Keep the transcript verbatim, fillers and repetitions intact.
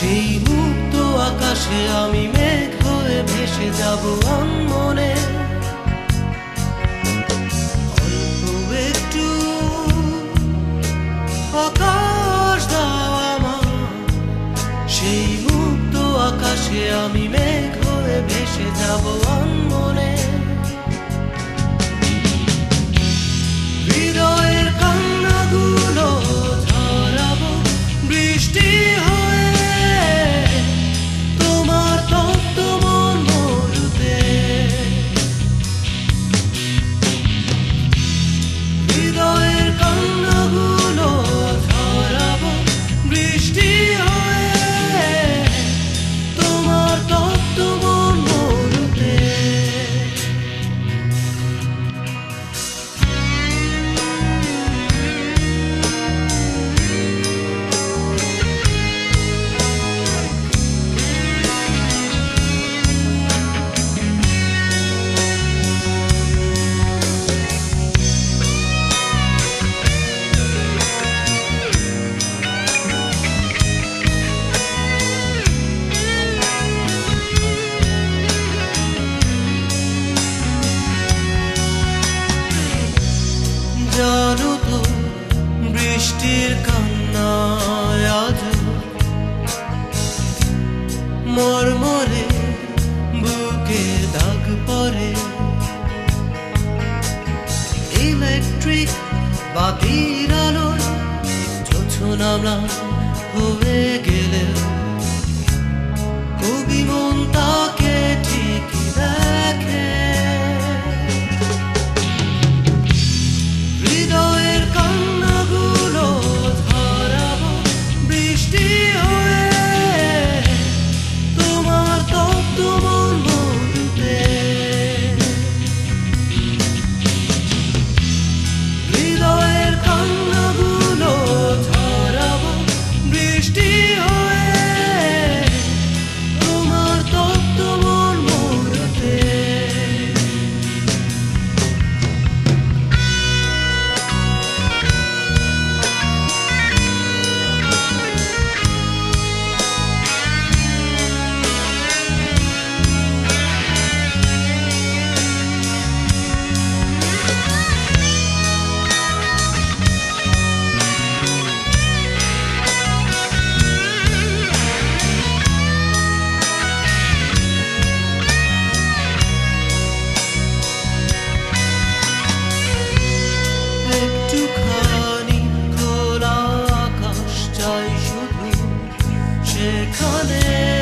সেই মুক্ত আকাশে আমি মেঘ হয়ে ভেসে যাব অনমনে। অল্প একটু আকাশ দাও আমার, সেই মুক্ত আকাশে আমি মেঘ হয়ে ভেসে যাব অনমনে। হৃদয়ের কান্নাগুলো ঝরাবো বৃষ্টি হয়ে, তোমার তপ্ত মন মরুতে। হৃদয়ের কান্নাগুলো ঝরাবো বৃষ্টি হয়ে, তোমার তপ্ত মন মরুতে। জানো তো বৃষ্টির কান্নায় আজ মরমরে বুকে দাগ পড়ে। ইলেকট্রিক বাতির আলোয় জোছনা হয়ে গেলে কবি মন তাকে ঠিকই দেখে। হৃদয়ের কান্নাগুলো ঝরাবো বৃষ্টি হয়ে, তোমার তপ্ত মন মরুতে। হৃদয়ের কান্নাগুলো ঝরাবো বৃষ্টি হয়ে, তোমার তপ্ত মন মরুতে। একটুখানি খোলা আকাশ চাই শুধু, সেখানে